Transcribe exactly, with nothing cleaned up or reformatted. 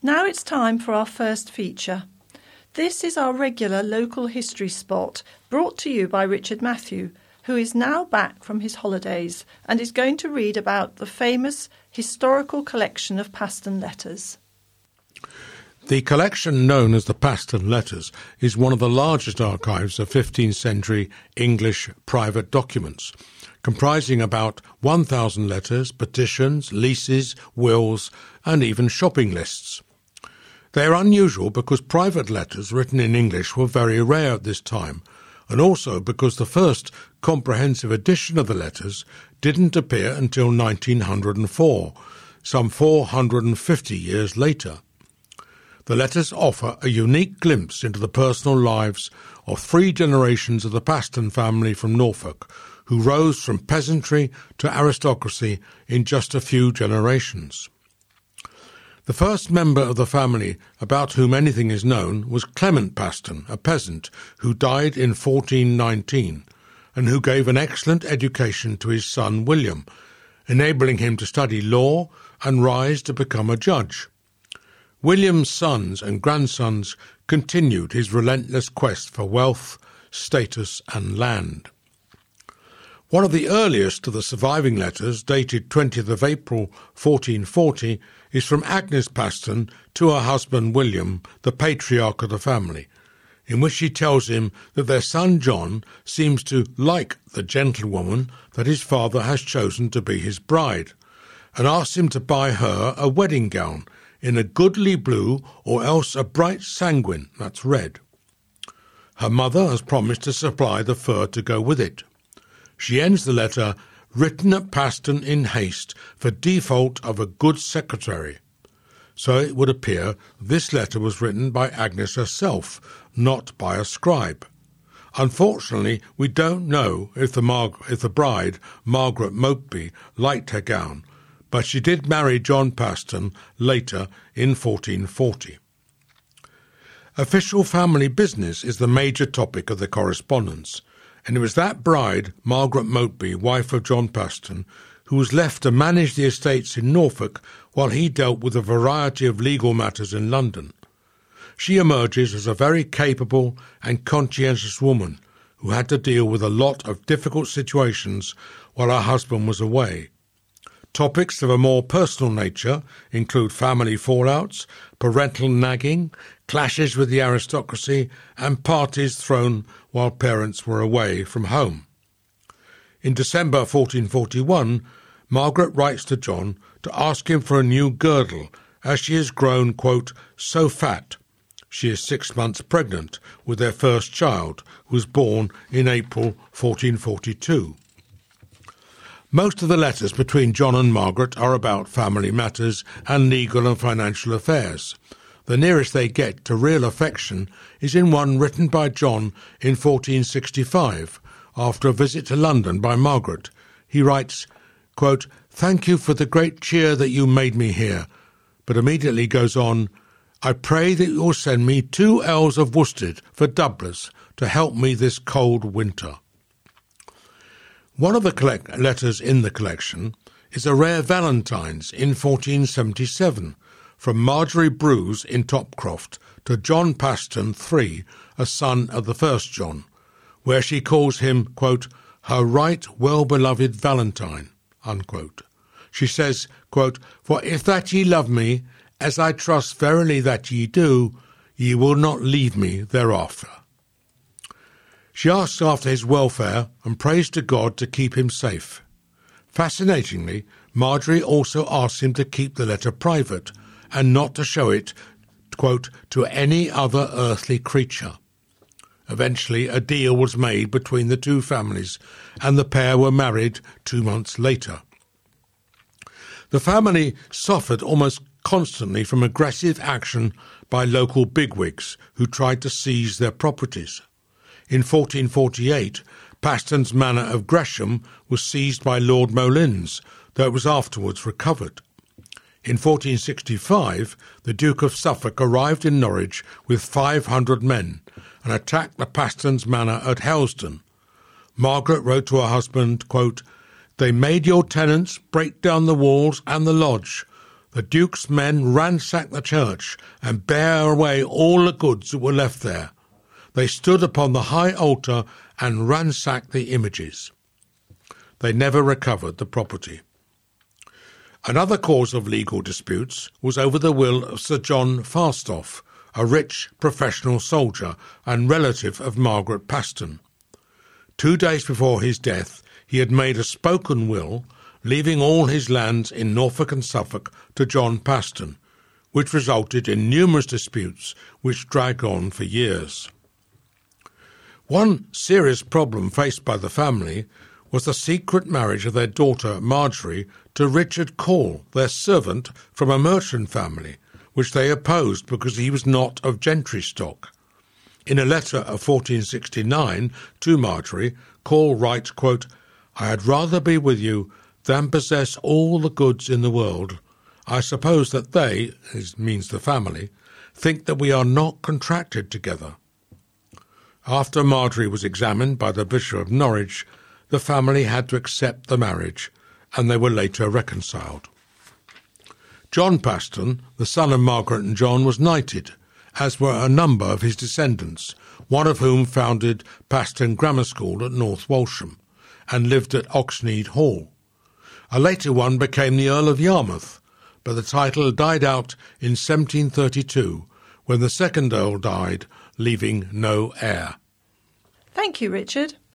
Now it's time for our first feature. This is our regular local history spot, brought to you by Richard Matthew, who is now back from his holidays and is going to read about the famous historical collection of Paston Letters. The collection known as the Paston Letters is one of the largest archives of fifteenth century English private documents, comprising about one thousand letters, petitions, leases, wills, and even shopping lists. They are unusual because private letters written in English were very rare at this time, and also because the first comprehensive edition of the letters didn't appear until nineteen oh four, some four hundred fifty years later. The letters offer a unique glimpse into the personal lives of three generations of the Paston family from Norfolk, who rose from peasantry to aristocracy in just a few generations. The first member of the family about whom anything is known was Clement Paston, a peasant who died in fourteen nineteen and who gave an excellent education to his son William, enabling him to study law and rise to become a judge. William's sons and grandsons continued his relentless quest for wealth, status, and land. One of the earliest of the surviving letters, dated twentieth of April fourteen forty, is from Agnes Paston to her husband William, the patriarch of the family, in which she tells him that their son John seems to like the gentlewoman that his father has chosen to be his bride, and asks him to buy her a wedding gown in a goodly blue or else a bright sanguine, that's red. Her mother has promised to supply the fur to go with it. She ends the letter, written at Paston in haste for default of a good secretary. So it would appear this letter was written by Agnes herself, not by a scribe. Unfortunately, we don't know if the, Mar- if the bride, Margaret Mopeby, liked her gown, but she did marry John Paston later in fourteen forty. Official family business is the major topic of the correspondence, and it was that bride, Margaret Mopeby, wife of John Paston, who was left to manage the estates in Norfolk while he dealt with a variety of legal matters in London. She emerges as a very capable and conscientious woman who had to deal with a lot of difficult situations while her husband was away. Topics of a more personal nature include family fallouts, parental nagging, clashes with the aristocracy, and parties thrown while parents were away from home. In December fourteen forty-one, Margaret writes to John to ask him for a new girdle, as she has grown, quote, so fat. She is six months pregnant with their first child, who was born in April fourteen forty-two. Most of the letters between John and Margaret are about family matters and legal and financial affairs. The nearest they get to real affection is in one written by John in fourteen sixty-five, after a visit to London by Margaret. He writes, quote, thank you for the great cheer that you made me here, but immediately goes on, I pray that you will send me two ells of worsted for doublers to help me this cold winter. One of the collect- letters in the collection is a rare Valentine's in fourteen seventy-seven from Marjorie Bruce in Topcroft to John Paston the third, a son of the first John, where she calls him, quote, her right well-beloved Valentine, unquote. She says, quote, for if that ye love me, as I trust verily that ye do, ye will not leave me thereafter. She asks after his welfare and prays to God to keep him safe. Fascinatingly, Marjorie also asks him to keep the letter private and not to show it, quote, to any other earthly creature. Eventually, a deal was made between the two families, and the pair were married two months later. The family suffered almost constantly from aggressive action by local bigwigs who tried to seize their properties. In fourteen forty-eight, Paston's manor of Gresham was seized by Lord Molins, though it was afterwards recovered. In fourteen sixty-five, the Duke of Suffolk arrived in Norwich with five hundred men and attacked the Paston's manor at Helston. Margaret wrote to her husband, quote, they made your tenants break down the walls and the lodge. The Duke's men ransacked the church and bare away all the goods that were left there. They stood upon the high altar and ransacked the images. They never recovered the property. Another cause of legal disputes was over the will of Sir John Falstaff, a rich professional soldier and relative of Margaret Paston. Two days before his death, he had made a spoken will, leaving all his lands in Norfolk and Suffolk to John Paston, which resulted in numerous disputes which dragged on for years. One serious problem faced by the family was the secret marriage of their daughter Marjorie to Richard Call, their servant from a merchant family, which they opposed because he was not of gentry stock. In a letter of fourteen sixty-nine to Marjorie, Call writes, quote, "I had rather be with you than possess all the goods in the world. I suppose that they," this means the family, "think that we are not contracted together." After Marjorie was examined by the Bishop of Norwich, the family had to accept the marriage, and they were later reconciled. John Paston, the son of Margaret and John, was knighted, as were a number of his descendants, one of whom founded Paston Grammar School at North Walsham, and lived at Oxnead Hall. A later one became the Earl of Yarmouth, but the title died out in seventeen thirty-two, when the second Earl died, leaving no heir. Thank you, Richard.